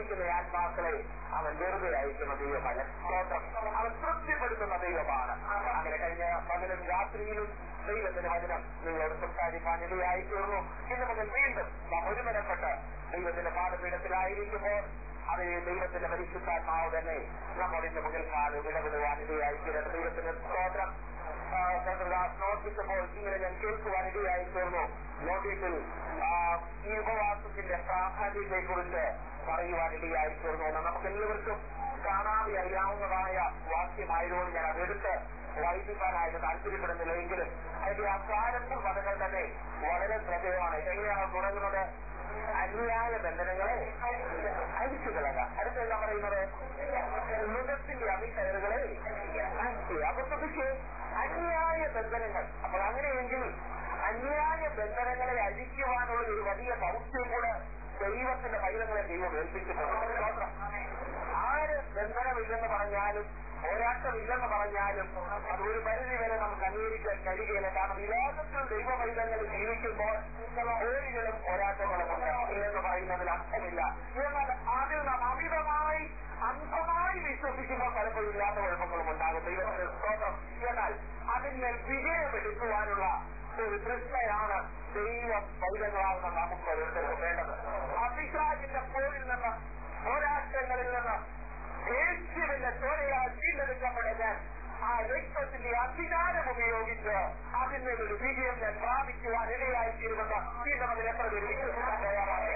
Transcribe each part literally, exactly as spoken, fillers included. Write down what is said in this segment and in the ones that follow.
ചോദിക്കുന്ന ആത്മാക്കളെ അവൻ വെറുതെ അയക്കുന്ന ദൈവമല്ല. അവൻ തൃപ്തിപ്പെടുത്തുന്ന ദൈവമാണ്. അങ്ങനെ കഴിഞ്ഞ പകലും രാത്രിയിലും ദൈവത്തിന്റെ വചനം നിങ്ങളോട് സംസാരിക്കാൻ ഇടയായി തീർന്നു. ഇന്ന് മുതൽ വീണ്ടും നാം ഒരുമനപ്പെട്ട് ദൈവത്തിന്റെ പാദപീഠത്തിലായിരിക്കുമ്പോൾ അത് ദൈവത്തിന്റെ പരിശുദ്ധാത്മാവ് തന്നെ നമ്മൾ ഇന്ന് മുതൽക്കാലം ഇടപെടുവാൻ ഇടയായി തീരുന്നു. ദൈവത്തിന്റെ സ്തോത്രം. നോട്ടീസപ്പോൾ ഇങ്ങനെ ഞാൻ കേൾക്കുവാൻ ഇടയായി തീർന്നു. നോട്ടീസിൽ ഈ ഉപവാസത്തിന്റെ പ്രാധാന്യത്തെ കുറിച്ച് പറയുവാൻ ഇടയായി തീർന്നു. നമുക്ക് എല്ലാവർക്കും കാണാതെ അറിയാവുന്നതായ വാക്യമായതുകൊണ്ട് ഞാൻ അതെടുത്ത് വായിപ്പിക്കാനായിട്ട് താല്പര്യപ്പെടുന്നില്ല. എങ്കിലും അതിന്റെ ആ പ്രാരംഭ പദങ്ങൾ തന്നെ വളരെ ശ്രദ്ധേയമാണ്. എങ്ങനെയാണ് തുടങ്ങുന്നത്? അന്യായ ബന്ധനങ്ങളെ അഴിച്ചു കളക. അടുത്ത എന്താ പറയുന്നത്? മൃഗത്തിന്റെ അഭികയറുകളെ അപ്പൊ ശ്രദ്ധിച്ച് അന്യായ ബന്ധനങ്ങൾ. അപ്പോൾ അങ്ങനെയെങ്കിൽ അന്യായ ബന്ധനങ്ങളെ അഴിക്കുവാനുള്ള ഒരു വലിയ ദൗത്യം കൂടെ ദൈവത്തിന്റെ പൈതങ്ങളെ ദൈവം ഏൽപ്പിച്ചിട്ടുണ്ട്. ആര് ബന്ധനമില്ലെന്ന് പറഞ്ഞാലും പോരാട്ടമില്ലെന്ന് പറഞ്ഞാലും അത് ഒരു പരിധി വരെ നമുക്ക് അംഗീകരിക്കാൻ കഴിയുകയില്ല. കാരണം ഈ ലോകത്തിൽ ദൈവ പൈതങ്ങൾ ജീവിക്കുമ്പോൾ പോരുകളും പോരാട്ടങ്ങളും ഇല്ലെന്ന് പറയുന്നതിൽ അർത്ഥമില്ല. എന്നാൽ അതിൽ നാം അമിതമായി അന്ധമായി വിശ്വസിക്കുമ്പോൾ പലപ്പോഴും ഇല്ലാത്ത കുഴപ്പങ്ങളും ഉണ്ടാകും. ദൈവത്തിന്റെ സ്തോത്രം. എന്നാൽ അതിന്മേൽ വിജയമെടുക്കുവാനുള്ള ഒരു തൃഷ്ണയാണ് ദൈവ പൈതങ്ങളാകുന്ന നമുക്ക് ഓരോരുത്തർക്കും വേണ്ടത്. അഭിഷാചിന്റെ പോരിൽ നിന്ന് പോരാട്ടങ്ങളിൽ നിന്ന് യേശുവിന്റെ ചോരയാൽ വീണ്ടെടുക്കപ്പെടുന്നത് ആ രക്തത്തിന്റെ അധികാരം ഉപയോഗിച്ച് അതിനൊരു വിജയം ഞാൻ പ്രാപിക്കുവാൻ ഇടയായിത്തീരുമെന്ന് ഈ നമുക്ക് എത്ര പേര് വിശ്വസിക്കാൻ തയ്യാറാണ്?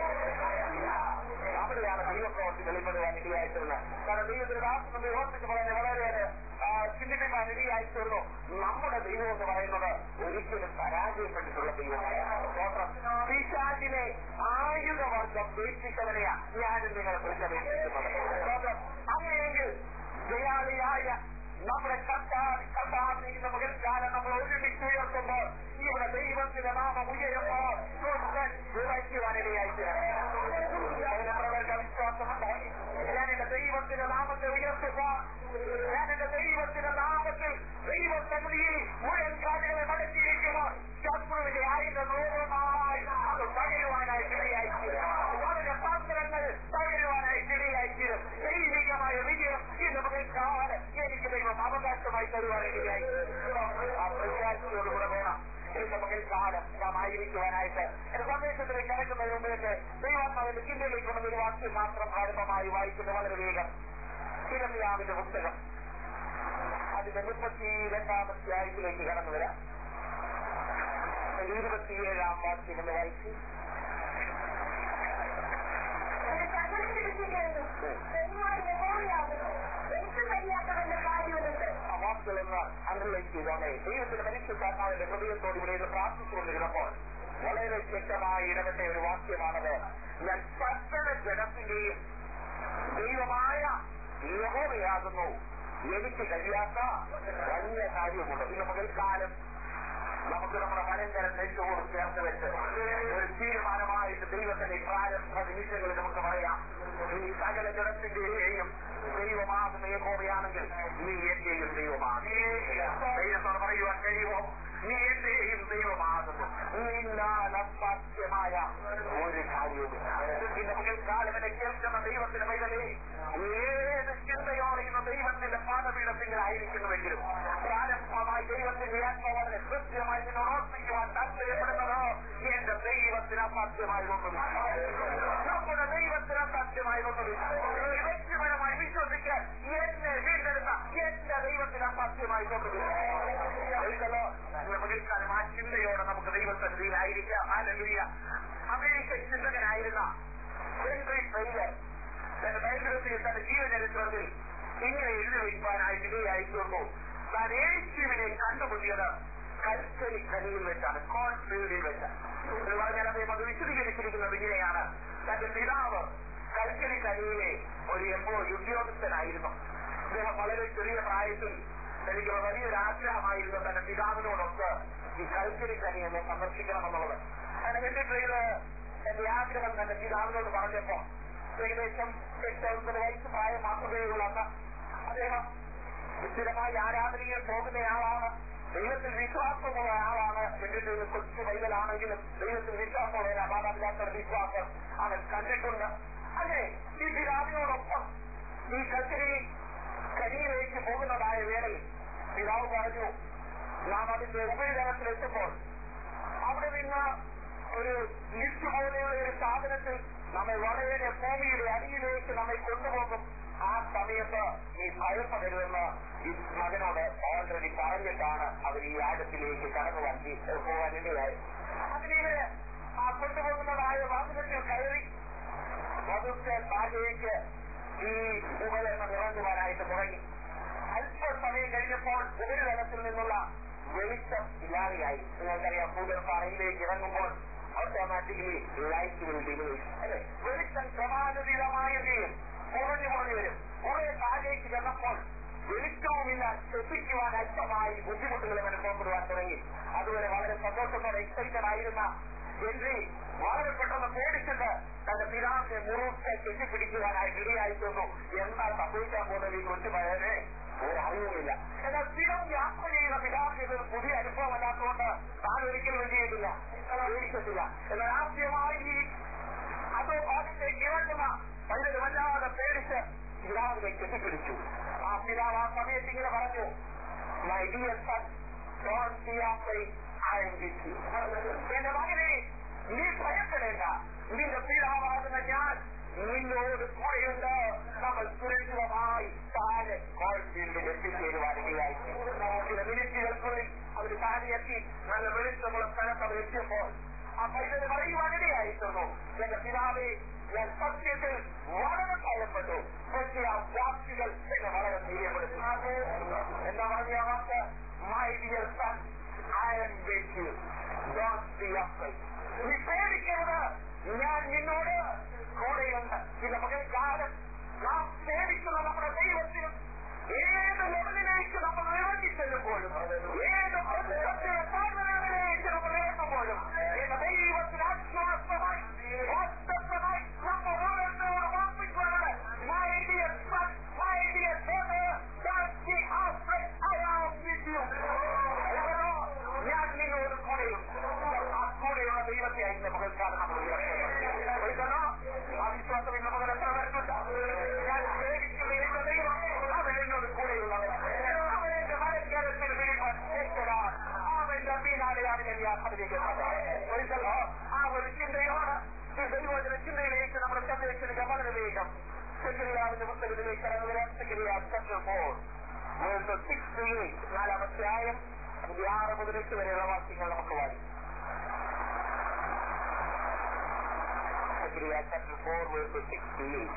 അവിടെയാണ് ദൈവപ്രവർത്തി വെളിപ്പെടുവാൻ ഇടയായിട്ടുള്ളത്. കാരണം ദൈവത്തിന്റെ ദാസനെ ഓർമ്മിച്ച് പറഞ്ഞ വളരെയേറെ ചിന്തിപ്പിക്കാൻ ഇടയായിത്തീർന്നു. നമ്മുടെ ദൈവം എന്ന് പറയുന്നത് ഒരിക്കലും പരാജയപ്പെട്ടിട്ടുള്ള ദൈവമാണ്. പിശാചിനെ ആയുധവർഗം വീഴ്ചിച്ചവനെയാ ഞാനും നിങ്ങളെ കുറിച്ചപേക്ഷിക്കുന്നത്. അങ്ങനെയെങ്കിൽ ജയാളിയായ നമ്മുടെ കർത്താവ് കർത്താവിന്റെ മകൾക്കാലം നമ്മൾ ഒരുമിച്ച് ഉയർത്തുമ്പോൾ ഇവിടെ ദൈവത്തിന്റെ നാമം ഉയരുമ്പോൾ വിവരിക്കുവാനിടയായിട്ട് അതിനവർക്ക് വിശ്വാസമുണ്ടായി. ഞാൻ എന്റെ ദൈവത്തിന്റെ നാമത്തെ ഉയർത്തുമ്പോൾ ഞാൻ എന്റെ ദൈവത്തിന്റെ നാമത്തിൽ ദൈവസന്നിധിയിൽ മുഴൻകാലുകളെ നടത്തിയിരിക്കുമ്പോൾ ശത്രുവിന്റെ ആയുധം ഓരോന്നായി അത് തകരുവാനായിട്ട് ഇടയായിത്തീരും. അവരുടെ പാത്രങ്ങൾ തകരുവാനായിട്ട് ഇടയായിത്തീരും. ദൈവികമായ വിജയം ഈ നമുക്ക് കാലം എനിക്ക് ദൈവം അവകാശമായി തരുവാനിടയായി. ആ പ്രത്യാശയോടുകൂടെ വേണം ഈ നമുക്ക് കാലം നാം ആയിരിക്കുവാനായിട്ട്. എന്റെ സന്ദേശത്തിലേക്ക് അടക്കുന്നതിന് മുമ്പേക്ക് ദൈവാത്മാവിന്റെ ചിന്തയിലേക്ക് കൊണ്ടുള്ള ഒരു വാക്യം മാത്രം ആരംഭമായി വായിക്കുന്ന വളരെ വേഗം. ഇരമ്യാവിന്റെ പുസ്തകം അതിന്റെ മുപ്പത്തി രണ്ടാമത്തെ ആഴ്ചയിലേക്ക് കടന്നു വരാം. ഇരുപത്തിയേഴാം വാക്യം എന്ന് വായിച്ചു. വാക്കുകളെന്ന് അണ്ടർലൈൻ ചെയ്തോടെ ദൈവത്തിന്റെ പരിശുദ്ധാത്മാവിന്റെ ഹൃദയത്തോട് ഇവിടെ പ്രാർത്ഥിച്ചുകൊണ്ടിരുന്നപ്പോൾ വളരെ വ്യക്തമായി ഇടപെട്ട ഒരു വാക്യമാണത്. ഞാൻ സകല ജനത്തിന്റെയും ദൈവമായ യഹോവയാകുന്നു, എനിക്ക് കഴിയാത്ത വലിയ കാര്യമുണ്ട്. ഇന്ന് പകൽക്കാലം നമുക്ക് നമ്മുടെ പരമ്പരം നെഞ്ചോട് ചേർത്ത് വെച്ച് ഒരു തീരുമാനമായിട്ട് ദൈവത്തിന്റെ പ്രാരംഭ നിമിഷങ്ങളിൽ നമുക്ക് പറയാം, ഈ സകല ജനത്തിന്റെയും ദൈവമാകുന്ന യഹോവയാണെങ്കിൽ നീ എന്റെയും ദൈവമാണ്. ദൈവത്തോട് പറയുവാൻ കഴിയുമോ? നീ എന്റെയും ദൈവമാകുന്നു. നിന്നാലസാധ്യമായ ഒരു കാര്യവുമില്ല. ഇന്ന് പകൽക്കാലം എന്നെ കേൾക്കുന്ന ദൈവത്തിന്റെ പൈതലേ, ഏത് ചിന്തയോടെ ഇന്ന് ദൈവത്തിന്റെ പാദപീഠത്തിലായിരിക്കുന്നുവെങ്കിലും പ്രാരംഭമായി ദൈവത്തിന്റെ ആത്മാവിനെ കൃത്യമായി നിന്നോട് ഓർമ്മിക്കുവാൻ താല്പര്യപ്പെടുന്നതോ എന്റെ ദൈവത്തിന് അസാധ്യമായി കൊണ്ടുമില്ല. നമ്മുടെ ദൈവത്തിന് അസാധ്യമായി കൊണ്ടുമില്ല. വ്യക്തിപരമായി വിശ്വസിക്കാൻ എന്നെ വീണ്ടെടുത്ത എന്റെ ദൈവത്തിന് അസാധ്യമായി കൊണ്ടുമില്ല. പകൽക്കാലം ആ ചിന്തയോടെ നമുക്ക് ദൈവസന്നിധിയിലായിരിക്കാം. ഹല്ലേലൂയ. അമേരിക്കൻ ചിന്തകനായിരുന്ന ഹെൻറി ട്രെയിലർ തന്റെ ബൈബിളിൽ തന്റെ ജീവചരിത്രത്തിൽ ഇങ്ങനെ എഴുതി വയ്ക്കാനായിട്ട് ഇടയായിത്തീർന്നു. താൻ യേശുവിനെ കണ്ടുമുട്ടിയത് കൽക്കരി ഖനിയിൽ വെച്ചാണ്, കോൺഫീൽഡിൽ വെച്ചാണ്. എന്ന് പറഞ്ഞാൽ അദ്ദേഹം അത് വിശദീകരിച്ചിരിക്കുന്നത് ഇങ്ങനെയാണ്. തന്റെ പിതാവ് കൽക്കരി ഖനിയിലെ ഒരു എംപ്ലോയി ഉദ്യോഗസ്ഥനായിരുന്നു. അദ്ദേഹം വളരെ ചെറിയ പ്രായത്തിൽ എനിക്ക് വലിയൊരു ആഗ്രഹമായിരുന്നു തന്റെ പിതാവിനോടൊത്ത് ഈ കൽക്കരി ഖനി എന്നെ സന്ദർശിക്കണമെന്നുള്ളത്. അങ്ങനെ വേണ്ടിയിട്ട് എന്റെ ആഗ്രഹം തന്റെ പിതാവിനോട് പറഞ്ഞപ്പോ ഏകദേശം എട്ട് ഒൻപത് വയസ്സ് പ്രായം മാത്രമേ ഉള്ളൂ. അദ്ദേഹം സ്ഥിരമായി ആരാധനയിൽ പോകുന്നയാളാണ്, ദൈവത്തിൽ വിശ്വാസമുള്ള ആളാണ്. എന്നിട്ട് കൊച്ചു വൈകലാണെങ്കിലും ദൈവത്തിൽ വിശ്വാസമുള്ള മാതാപിതാക്കളുടെ വിശ്വാസം അവൻ കണ്ടിട്ടുണ്ട്. അത് അങ്ങനെ ഈ പിതാവിനോടൊപ്പം ഈ കത്തിരി കരിയിലേക്ക് പോകുന്നതായ വേളയിൽ പിതാവ് പറഞ്ഞു, നാം അതിന്റെ ഉപരിതലത്തിലെത്തുമ്പോൾ അവിടെ നിന്ന് ഒരു ലിഫ്റ്റ് പോലെയുള്ള ഒരു സാധനത്തിൽ നമ്മെ വളരെ ഭൂമിയുടെ അടിയിലേക്ക് നമ്മെ കൊണ്ടുപോകും. ആ സമയത്ത് ഈ ഭയപ്പെടരുതെന്ന് ഈ മകനോട് ഓൾറെഡി പറഞ്ഞിട്ടാണ് അവർ ഈ ആഴത്തിലേക്ക് കടന്നു വണ്ടി പോകാനിടയായി. അതിനെ ആ കൊണ്ടുപോകുന്നതായ വാഹനത്തിൽ കയറി പതുക്കെ താഴേക്ക് ഈ ഉപകരണം ഇറങ്ങുവാനായിട്ട് തുടങ്ങി. അല്പസമയം കഴിഞ്ഞപ്പോൾ ഉപരിതലത്തിൽ നിന്നുള്ള വെളിച്ചം ഇല്ലാതെയായി. നിങ്ങൾക്കറിയാം, ഭൂഗർഭറയിലേക്ക് ഇറങ്ങുമ്പോൾ ഓട്ടോമാറ്റിക്കലി ലൈറ്റ് വിൽ ഡിമിനിഷ് അല്ലെ, വെളിച്ചം ക്രമാനുതീതമായതും കുറഞ്ഞു കുറഞ്ഞു വരും. കുറെ താഴേക്ക് ചെന്നപ്പോൾ വെളിച്ചവുമില്ല, ശ്വസിക്കുവാൻ അല്പമായി ബുദ്ധിമുട്ടുകളും അനുഭവപ്പെടുവാൻ തുടങ്ങി. അതുവരെ വളരെ സന്തോഷത്തോടെ എക്സൈറ്റഡ് ആയിരുന്ന ഹെൻറി വളരെ പെട്ടെന്ന് പേടിച്ചിട്ട് തന്റെ പിതാവിനെ മുറുക്കെ കെട്ടിപ്പിടിക്കുവാനായി ഇടയായി തോന്നു. എന്താ സംഭവിക്കാൻ പോകുന്നത് ഈ കൊച്ചുപയനെ ഒരറിവുമില്ല. എന്നാൽ സ്ഥിരം യാത്ര ചെയ്യുന്ന പിതാവിന് ഇതൊരു പുതിയ അനുഭവം അല്ലാത്തതുകൊണ്ട് താൻ ഒരിക്കലും എന്ത് ചെയ്തില്ല, പേടിച്ചിട്ടില്ല. എന്നാൽ ആദ്യമായി അതോ ഭാഗത്തേക്ക് ഇറങ്ങുന്ന വളരെ വല്ലാതെ പേടിച്ച് പിതാവിനെ കെട്ടിപ്പിടിച്ചു. ആ പിതാവ് ആ സമയത്ത് ഇങ്ങനെ പറഞ്ഞു, my dear son, don't be afraid, I am with you. എന്റെ മകനെ, നീ ഭയപ്പെടേണ്ട, നിന്റെ പിതാവാകുന്ന ഞാൻ നിന്നോട് കൂടെയുണ്ട്. നമ്മൾ സുരക്ഷിതമായി താഴെ കോൾഫീൽഡിൽ എത്തിച്ചേരുവാനിടയായി. ചില മിനിറ്റുകൾക്കുള്ളിൽ അവർ താഴെ എത്തി നല്ല വെളിച്ചമുള്ള സ്ഥലത്ത് അവർ എത്തിയപ്പോൾ ആ പൈതൽ പറയുവാനിടയായിരുന്നു, എന്റെ പിതാവെ, ഞാൻ സത്യത്തിൽ വളരെ ഭയപ്പെട്ടു. പക്ഷേ ആ വാക്കുകൾ എന്നെ വളരെ ധൈര്യപ്പെടുത്തി. എന്താ പറഞ്ഞ ആ വാക്ക്? My dear son, I am with you, don't be afraid. നീ പേടിക്കരുത്, ഞാൻ നിന്നോട് കൂടെയുണ്ട്. ഇത് പകൽക്കാലം നാം സേവിക്കുന്ന നമ്മുടെ ദൈവത്തിനും ഏത് ലെവലിലേക്ക് നമ്മൾ ഇറങ്ങി ചെല്ലുമ്പോഴും, ഏത് സാധനങ്ങളിലേക്ക് നമ്മൾ ഇറങ്ങുമ്പോഴും എന്റെ ദൈവത്തിന് ആശ്വാസമായി വാസ്തവമായി നമ്മൾ ഓരോരുത്തരോട് വാർപ്പിക്കുന്നത്, my dear son, my dear daughter, don't be afraid, I am with you. ഞാൻ നിന്നോട് കൂടെയുണ്ട്. ആ കൂടെയുള്ള ദൈവത്തെ അതിന്റെ പകൽക്കാലം നമ്മൾ ഉയർത്തുന്നു. ആ വിശ്വാസം ഇന്ന് പകൽ എത്ര പേർക്കുണ്ട്? ഞാൻ പ്രേരിക്കുന്ന എന്റെ ദൈവം അവൻ എന്നോട് കൂടെയുള്ളവൻ. അവന്റെ മരക്കാലത്തിൽ വീഴ്വാൻ ശക്തനാണ്. അവന്റെ പിന്നാലെയാണ് ഞാൻ യാത്രയിക്കുന്നത്. ആ ഒരു ചിന്തയോട് ഈ ദൈവത്തിന്റെ ചിന്തയിലേക്ക് നമ്മുടെ സന്ദേശത്തിന് വളരെ വേഗം സെക്രട്ടറിയാവിന്റെ പുസ്തകത്തിലേക്ക് കടന്നുവരാൻ നാലാമത്തെ ആയം അതിന്റെ ആറ് മുതൽ എട്ട് വരെയുള്ള വാക്യങ്ങൾ നമുക്ക് വായിക്കും. Chapter four, verse sixty-eight.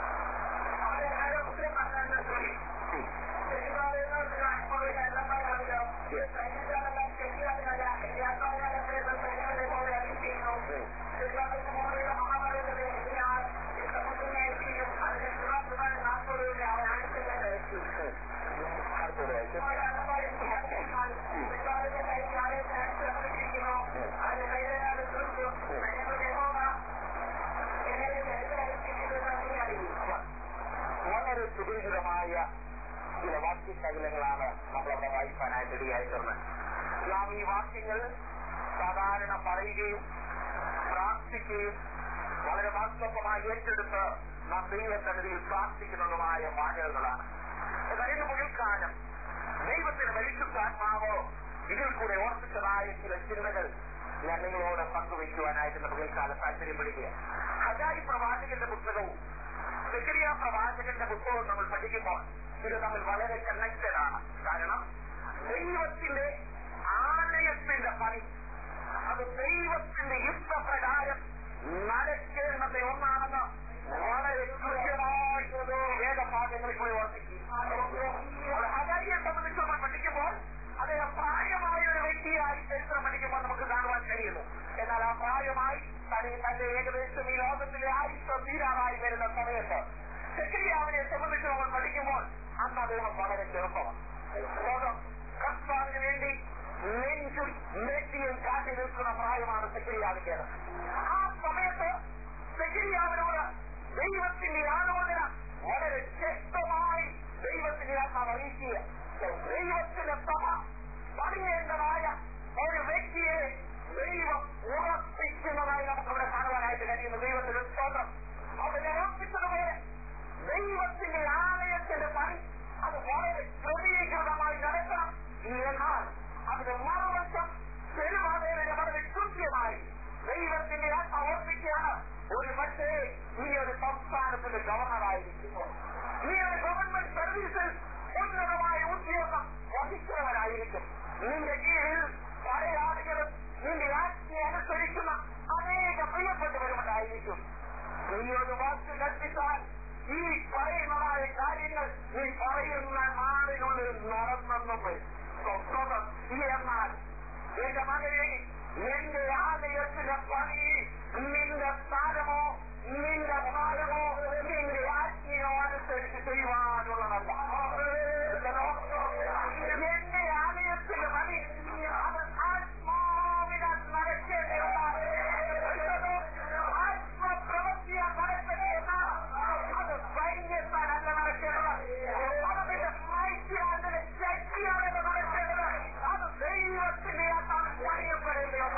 വളരെ സുദീർഘമായ ചില വാക്യശകലങ്ങളാണ് നമ്മളവിടെ വായിക്കാനായിട്ട് ഇടയായിട്ടുള്ളത്. നാം ഈ വാക്യങ്ങൾ സാധാരണ പറയുകയും പ്രാർത്ഥിക്കുകയും വളരെ വാസ്തവമായി ഏറ്റെടുത്ത് നാം ദൈവസന്നിധിയിൽ പ്രാർത്ഥിക്കുന്നതുമായ വാചകങ്ങളാണ്. കഴിഞ്ഞ മുകൽക്കാലം ദൈവത്തിന് പരിശുദ്ധാത്മാവോ ഇതിൽ കൂടെ ഓർപ്പിച്ചതായ ചില ചിന്തകൾ ഞാൻ നിങ്ങളോട് പങ്കുവയ്ക്കുവാനായിട്ട് മുകൽക്കാലം താല്പര്യപ്പെടുക. ഹഗായി പ്രവാചകന്റെ പുസ്തകവും സെഖരിയ പ്രവാചകന്റെ പുസ്തകവും നമ്മൾ പഠിക്കുമ്പോൾ ഇത് തമ്മിൽ വളരെ കണക്റ്റഡ് ആണ്. കാരണം ദൈവത്തിന്റെ ആലയത്തിന്റെ പണി അത് ദൈവത്തിന്റെ യുദ്ധപ്രകാരം നടക്കേണ്ടത് ഒന്നാണെന്ന് വളരെ കൃത്യമായി വേദഭാഗങ്ങളിൽ കൂടി ഓർമ്മിക്കും. ഹഗായിയെ സംബന്ധിച്ച് നമ്മൾ പഠിക്കുമ്പോൾ അദ്ദേഹം പ്രായമായ ഒരു വ്യക്തിയായി ചരിത്രം പഠിക്കുമ്പോൾ നമുക്ക് കാണുവാൻ കഴിയുന്നു. എന്നാൽ ആ പ്രായമായി തന്റെ ഏകദേശം ഈ ലോകത്തിലെ ആയുസ് തീരാറായി വരുന്ന സമയത്ത് സെഖരിയാവിനെ സംബന്ധിച്ച് നമ്മൾ പഠിക്കുമ്പോൾ അന്ന് അദ്ദേഹം വളരെ ചെറുപ്പമാണ്. ലോകം കർത്താവിന് വേണ്ടി നെഞ്ചും നെറ്റിയും കാട്ടി നിൽക്കുന്ന പ്രായമാണ് സെഖരിയാവിന്റേത്. ആ സമയത്ത് സെഖരിയാവിനോട് ദൈവത്തിന്റെ ആലോചന വളരെ ശക്തമായി ദൈവത്തിന്റെ ആത്മാവ് അറിയിക്കുക. ദൈവത്തിന്റെ സഭ പണിയേണ്ടതായ ഒരു വ്യക്തിയെ ദൈവം ഉറപ്പിക്കുന്നതായി നമുക്കവിടെ കാണുവാനായിട്ട് കഴിയുന്നു. ദൈവത്തിന്റെ സ്തോത്രം. അവനെ ഉറപ്പിച്ച പക്ഷേ നീ ഒരു സംസ്ഥാനത്തിന്റെ ഗവർണറായിരിക്കുന്നു, നീ ഒരു ഗവൺമെന്റ് സർവീസിൽ ഉന്നതമായ ഉദ്യോഗം വഹിക്കുന്നവരായിരിക്കും. നിന്റെ കീഴിൽ പല ആളുകളും നിന്റെ ആജ്ഞ അനുസരിക്കുന്ന അനേക പ്രിയപ്പെട്ടവരുമുണ്ടായിരിക്കും. നീ ഒരു വാക്ക് കൽപ്പിച്ചാൽ ഈ പറയുന്നതായ കാര്യങ്ങൾ നീ പറയുന്ന നാളിനുള്ളിൽ നടന്നെന്നും എന്നാൽ എന്റെ മകനെ, നിന്റെ ആലയത്തിന്റെ പണി നിന്റെ സ്ഥാനമോ നിന്റെ ഭാരമോ നിന്റെ ആജ്ഞയോ അനുസരിച്ച് ചെയ്യുവാനുള്ളതല്ല. എന്റെ ആലയത്തിന്റെ പണി അത് ആത്മാവിനാൽ നടക്കേണ്ടതാണ്, ആത്മപ്രവൃത്തിയാൽ നടക്കേണ്ടത്, അത് സൈന്യത്താലല്ല നടക്കേണ്ടത്, അതിന്റെ സാഹിത്യാന്റെ ശക്തിയാണ് നടക്കേണ്ടത്, അത് ദൈവത്തിന്റെ പണിയപ്പെടേണ്ടത്.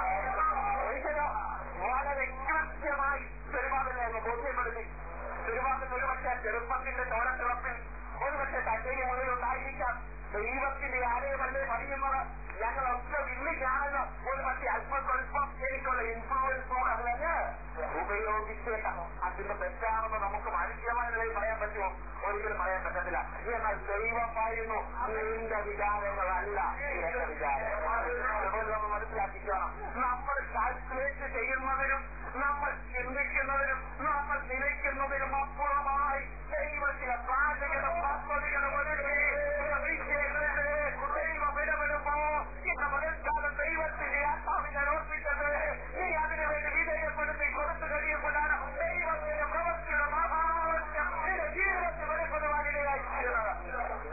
വളരെ കൃത്യമായി പെരുമാറുന്ന ബോധ്യപ്പെടുത്തി. പെരുമാറുന്ന ഒരുപക്ഷെ ചെറുപ്പത്തിന്റെ തോരത്തിളപ്പിൽ ഒരുപക്ഷെ തന്റെ മുന്നിൽ ഉണ്ടായിരിക്കാം. ദൈവത്തിന്റെ ആലയമല്ലേ പണിയുന്നത്, ഞങ്ങളൊക്കെ വില്ലിക്കാണെന്ന് ഒരുപക്ഷെ അല്പസ്വല്പം എനിക്കുള്ള ഇൻഫ്ലുവൻസോട് അതിന് ഉപയോഗിച്ചേക്കാം. അതിന്റെ തെറ്റാണെന്ന് നമുക്ക് മാനസികമായ നിലയിൽ പറയാൻ പറ്റുമോ? ഒരിക്കലും പറയാൻ പറ്റത്തില്ല. എന്നാൽ ദൈവം പറയുന്നു, നിന്റെ വിചാരങ്ങളല്ല എന്റെ വിചാരം. നമ്മൾ മനസ്സിലാക്കിക്കണം. നമ്മൾ കാൽക്കുലേറ്റ് ചെയ്യുന്നതിനും നമ്മൾ ചിന്തിക്കുന്നതിനും നമ്മൾ നിലയ്ക്കുന്നതിനും അപ്പുറമായി ദൈവത്തിലെ പ്രാചകനും പദ്ധതികളും ദൈവം ഇടപെടുമ്പോ ഇന്ന് മുതൽക്കാലം ദൈവത്തിന്റെ ആത്മാവിനെ ഓർപ്പിച്ചത് നീ അതിനുവേണ്ടി വിധേയപ്പെടുത്തി കൊടുത്തു കഴിയുമ്പോഴാണ് ദൈവത്തിന്റെ പ്രവൃത്തിയുടെ മഹാത്മ്യം നിന്റെ ജീവിതത്തിൽ വെളിപ്പെടുവാനിടയായി തീരുന്നത്.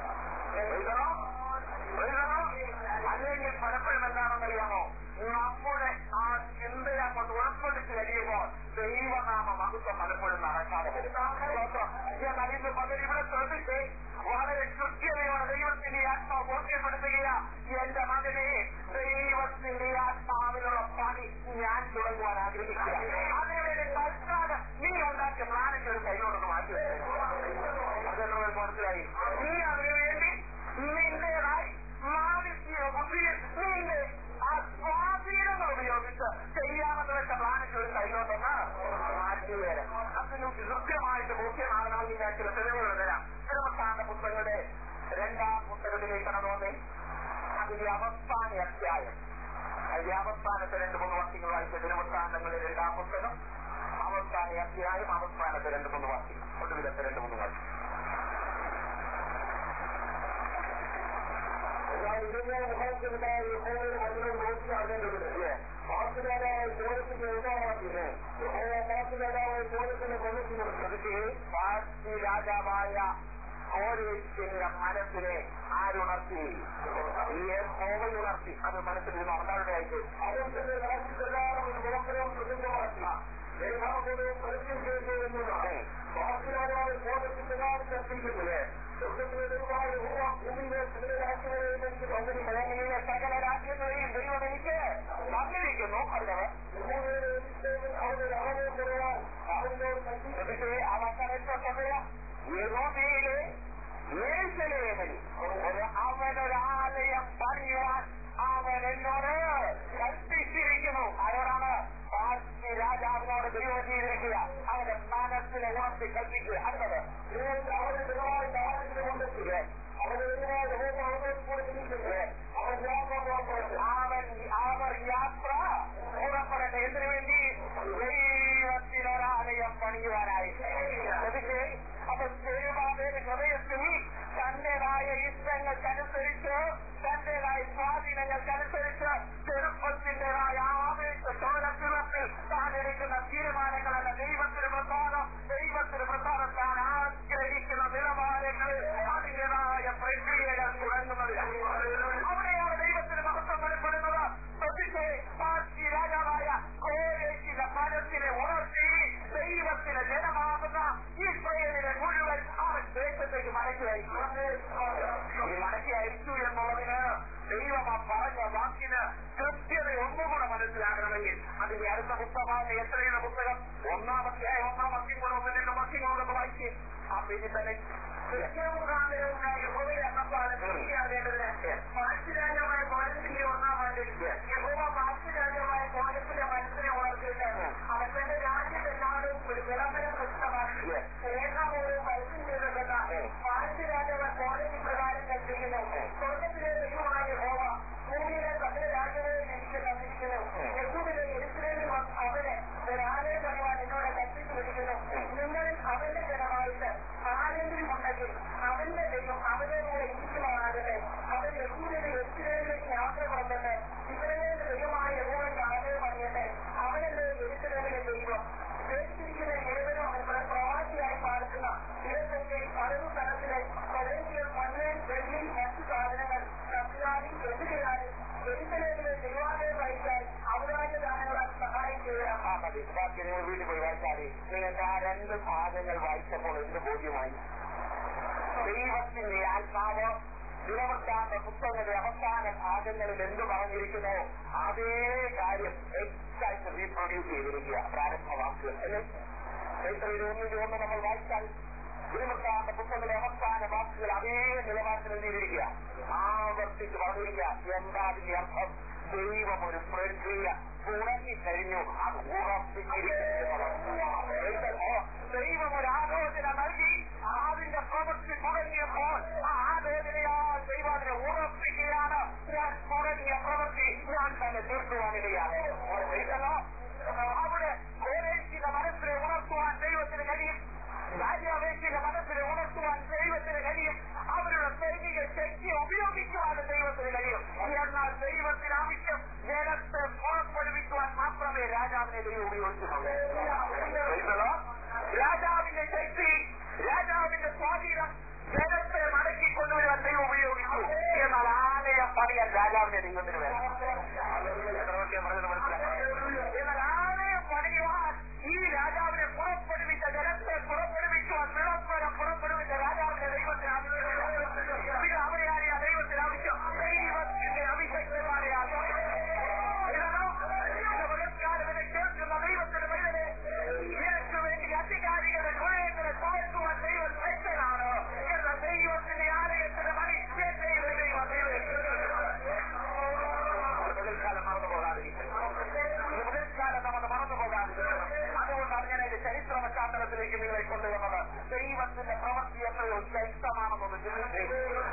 അല്ലെങ്കിൽ പലപ്പോഴും എന്താണെന്നറിയാമോ, നമ്മുടെ ആ ചിന്തയെ അങ്ങോട്ട് ഉൾക്കൊള്ളിച്ച് കഴിയുമ്പോൾ ദൈവനാമ മഹത്വം പലപ്പോഴും നടക്കാതെ വരും. എന്നാൽ ഇന്ന് പകൽ ഇവിടെ ശ്രദ്ധിച്ച് വളരെ കൃത്യതയോടെ ദൈവത്തിന്റെ ആത്മാവ് ബോധ്യപ്പെടുത്തുക, എന്റെ മകനെ, ദൈവത്തിന്റെ ആത്മാവിനുള്ള പണി ഞാൻ തുടങ്ങുവാൻ ആഗ്രഹിക്കുക. അതിനുവേണ്ടി തൽക്കാലം നീ ഉണ്ടാക്കിയ പ്ലാനൊക്കെ ഒരു കൈയോടൊന്ന് മാറ്റി അതെന്നോട് മനസ്സിലായി. നീ അതിനുവേണ്ടി നിന്റേതായി മാനസിക ബുദ്ധിയിൽ നിന്റെ ആ സ്വാധീനങ്ങൾ ഉപയോഗിച്ച് ചെയ്യാമെന്ന് വെച്ച പ്ലാനൊക്കെ ഒരു കൈയോട്ടൊന്ന് മാറ്റിവേരം. അതിന് കൃത്യമായിട്ട് ബോധ്യമാകണമെങ്കിൽ ഞാൻ ചില തെളിവുകൾ തരാം. തിരുവത്താന്റെ പുസ്തകങ്ങളുടെ രണ്ടാം പുസ്തകത്തിലേക്ക് കടന്നോന്നേ, അതിന്റെ അവസാന അധ്യായം, അതിന്റെ അവസാനത്തെ രണ്ട് മൂന്ന് വാക്യങ്ങൾ വായിച്ച തിരുവത്താന്തങ്ങളുടെ രണ്ടാം പുസ്തകം അവസാന അധ്യായം അവസാനത്തെ രണ്ട് മൂന്ന് വാക്യങ്ങൾ ഒടുവിലത്തെ രണ്ട് മൂന്ന് വാക്യം. ഇരുന്നൂറ് മുഖത്തിനുണ്ടായ അതിനും നോക്കിയാകേണ്ടതില്ല. പാർട്ടിരാജാവായ കോലത്തിന്റെ ഉദാഹരണത്തിന് പാർട്ടിരാജാവായ കോലത്തിന്റെ കൊല്ലത്തിനടുത്ത് പാർട്ടി രാജാവായ കോരേശിന്റെ മനസ്സിനെ ആരുണർത്തി? ഉണർത്തി. അത് മനസ്സിൽ നിന്ന് അമ്മയുടെ അയച്ചു. അവരുടെ രാജ്യത്തെല്ലാവരും വിളംബരവും പ്രസിദ്ധമാക്കി എല്ലാവരും പരസ്യം ചെയ്തു എന്നതാണ് പാർട്ടിരാജാവായ കോലത്തിന്റെ കത്തിക്കുന്നത്. സകല രാജ്യങ്ങളെയും ദൈവം എനിക്ക് തന്നിരിക്കുന്നു. അല്ലവർ യഹൂദയിലെ യെരൂശലേമിൽ ഒരു അവനൊരാലയം പണിയുവാൻ അവൻ എന്നോട് കൽപ്പിച്ചിരിക്കുന്നു. ആരോടാണ്? പാർട്ടി രാജാവിനോട് ദൈവം ചെയ്തിരിക്കുക. അവന്റെ മനസ്സിനെ ഉണർത്തി കൽപ്പിക്കുക. അല്ലത് അവരുടെ ദൈവമായി താരത്തിന് കൊണ്ടെത്തുക. അവരുടെ അവൻ അവർ യാത്ര പുറപ്പെടട്ടെ. എന്തിനു വേണ്ടി? ദൈവത്തിനൊരാലയം പണിയുവാനായിട്ട്. അപ്പൊ ദൈവത്തിന്റെ ഹൃദയത്തിൽ തന്റേതായ ഇഷ്ടങ്ങൾക്കനുസരിച്ച് തന്റേതായ സ്വാധീനങ്ങൾക്കനുസരിച്ച് ചെറുപ്പത്തിന്റേതായ ആവേശ ചോരത്തിളപ്പിൽ താൻ എടുക്കുന്ന തീരുമാനങ്ങളല്ല ദൈവത്തിന് പ്രധാനം. ദൈവത്തിന് പ്രധാനം താൻ ആഗ്രഹിക്കുന്ന നിലവാരങ്ങളിൽ അതിൻ്റെതായ പ്രക്രിയകൾ തുടങ്ങുന്നത്. അവിടെയാണ് ദൈവത്തിന് മഹത്വം വെളിപ്പെടുന്നത്. പ്രതിഷ്ഠ പാർട്ടി രാജാവായ കോരേശിന്റെ മനസ്സിനെ ഉണർത്തി ദൈവത്തിന് ജനമാകുന്ന ഇസ്രായേലിനെ മുഴുവൻ അവൻ ദേശത്തേക്ക് മടക്കി അയച്ചു. ഈ മടക്കി അയച്ചു എന്നുള്ളതിന് ദൈവം ആ പറഞ്ഞ വാക്കിന് കൃത്യത ഒന്നുകൂടെ മനസ്സിലാക്കണമെങ്കിൽ അതിന്റെ അടുത്ത പുസ്തകമായ എത്രയുടെ പുസ്തകം ഒന്നാമത്തെ ഒന്നാം വാക്യം കൂടെ ഒന്ന് രണ്ട് വാക്യം കൊണ്ടൊന്ന് വായിച്ച് ആ പേജിൽ തന്നെ പാർശ്വരാജ്യമായ കോലത്തിന്റെ ഒന്നാം ആണ്ടിൽ യഹോവ പാർശ്വരാജ്യമായ കോലത്തിന്റെ മനസ്സിനെ ഉണർത്തിയിട്ട് അവൻ തന്റെ രാജ്യത്തെല്ലാവരും ഒരു വില സ്നേഹമോട് പരസ്യം ചെയ്തിട്ടുള്ള പാരമ്പര്യാജവ കോടതി പ്രകാരം കൽപ്പിക്കുന്നു. സ്വർഗത്തിലെ ദൈവമായ യഹോവ ഭൂമിയിലെ സകല രാജ്യങ്ങളിൽ എനിക്ക് തന്നിരിക്കുന്നു. യഹൂദിലെ യെരൂശലേമിൽ അവന് ഒരാലയം പണിയാൻ എന്നോട് കൽപ്പിച്ചു വിളിക്കുന്നു. നിങ്ങളിൽ അവന്റെ ജനമായിട്ട് ആരെങ്കിലും ഉണ്ടെങ്കിൽ അവന്റെ ദൈവം അവരോടുകൂടെ ഇരിക്കുമാറാകട്ടെ. അവൻ യഹൂദിലെ യെരൂശലേമിലേക്ക് യാത്ര പുറപ്പെട്ട് ഇസ്രായേലിന്റെ ദൈവമായ യഹോവയുടെ ആലയം പണിയട്ടെ. അവനല്ലേ യെരൂശലേമിലെ ദൈവം. ദേശത്തിരിക്കുന്ന ഏവരും അവൻ പ്രവാസിയായി പാർക്കുന്ന ഇടത്തൊക്കെ പലതു തരത്തിലെ സ്വദേശികൾ മണ്ണ്, വെള്ളി, മറ്റു സാധനങ്ങൾ കത്തിയാലും എതിരെയാലും യെരൂശലേമിലെ ദൈവാലയം വഹിച്ചാൽ ഔദാര്യദാനങ്ങളാൽ സഹായം ചെയ്യാം. ആ മതി. ബാക്കി നിങ്ങൾ വീട്ടിൽ പോയി വായിച്ചാൽ നിങ്ങൾക്ക് ആ രണ്ട് ഭാഗങ്ങൾ വായിച്ചപ്പോൾ എന്ത് ബോധ്യമായി? ദൈവത്തിന്റെ ആത്മാവ് ദിനവൃത്താന്ത പുസ്തകങ്ങളുടെ അവസാന ഭാഗങ്ങളിൽ എന്ത് പറഞ്ഞിരിക്കുന്നു അതേ കാര്യം എക്സാക്ട് റീപ്രൊഡ്യൂസ് ചെയ്തിരിക്കുക. പ്രാരംഭ വാക്കുകൾ അല്ലേ? ഒന്നിന്റെ ഒന്ന് നമ്മൾ വായിച്ചാൽ ദിനവൃത്താന്ത പുസ്തകങ്ങളുടെ അവസാന വാക്കുകൾ അതേ നിലവാരത്തിൽ എഴുതിയിരിക്കുക. ആവർത്തിച്ച് പറഞ്ഞിരിക്കുക. എന്താ അതിന്റെ അർത്ഥം? ദൈവം ഒരു പ്രക്രിയ തുടങ്ങിക്കഴിഞ്ഞു. അത് ഉറപ്പിച്ചിരിക്കുന്നു. ദൈവം ഒരു ആലോചന നൽകി അതിന്റെ പ്രവൃത്തി തുടങ്ങിയപ്പോൾ ആ ആലോചനയാൽ ദൈവം അതിനെ ഉറപ്പിക്കുകയാണ്. ഞാൻ തുടങ്ങിയ പ്രവൃത്തി ഞാൻ തന്നെ തീർക്കുവാനിടയാണ്. അവിടെ കോരേശിയുടെ മനസ്സിനെ ഉണർത്തുവാൻ ദൈവത്തിന് കഴിയും. രാജ്യാവേശിയുടെ മനസ്സിനെ ഉണർത്തുവാൻ ദൈവത്തിന് കഴിയും. അവരുടെ സൈനിക ശക്തി ഉപയോഗിക്കുവാനും ദൈവത്തിന് കഴിയും. എന്നാൽ ദൈവത്തിന് ആവശ്യം ജനത്തെ പുറപ്പെടുവിക്കുവാൻ മാത്രമേ രാജാവിനെ ദൈവം ഉപയോഗിക്കുന്നുള്ളൂ. രാജാവിന്റെ ശക്തി, രാജാവിന്റെ സ്വാധീനം ജനത്തെ മടക്കിക്കൊണ്ടുവരാൻ ദൈവം ഉപയോഗിച്ചു. എന്നാൽ ആലയ പണിയാൻ രാജാവിന്റെ ദൈവത്തിന് വേണം. എന്നാൽ ആലയം പണിയുവാൻ ഈ രാജാവിനെ പുറപ്പെടുവിച്ച ജനത്തെ പുറപ്പെടുവിക്കുവാൻ വിളംബരം പുറപ്പെടുവിച്ച രാജാവിന്റെ ദൈവത്തിന് ആവശ്യം. പിന്നെ അവിടെയാണ് ദൈവത്തിന് ആവശ്യം. ദൈവത്തിന്റെ അഭിഷേകമാരെയാണ് കേൾക്കുന്ന ദൈവത്തിന് വലുത്. ഇതിനു വേണ്ടി അധികാരികളുടെ ഹൃദയങ്ങളെ താഴ്ത്തുവാൻ ദൈവം ശക്തനാണ്. എന്ന ദൈവത്തിന്റെ ആലയത്തിന് പണി ദൈവം മുതൽക്കാലം മറന്നു പോകാതിരിക്കുന്നു. മുതൽക്കാലം നമ്മൾ മറന്നു പോകാതിരിക്കുന്നു. അതുകൊണ്ടാണ് ഞാൻ അതിന്റെ ചരിത്ര പശ്ചാത്തലത്തിലേക്ക് നിങ്ങളെ കൊണ്ടുവന്നത്. ദൈവത്തിന്റെ പ്രവൃത്തി എത്രയോ ശക്തമാണെന്നത് ചിന്തിച്ച്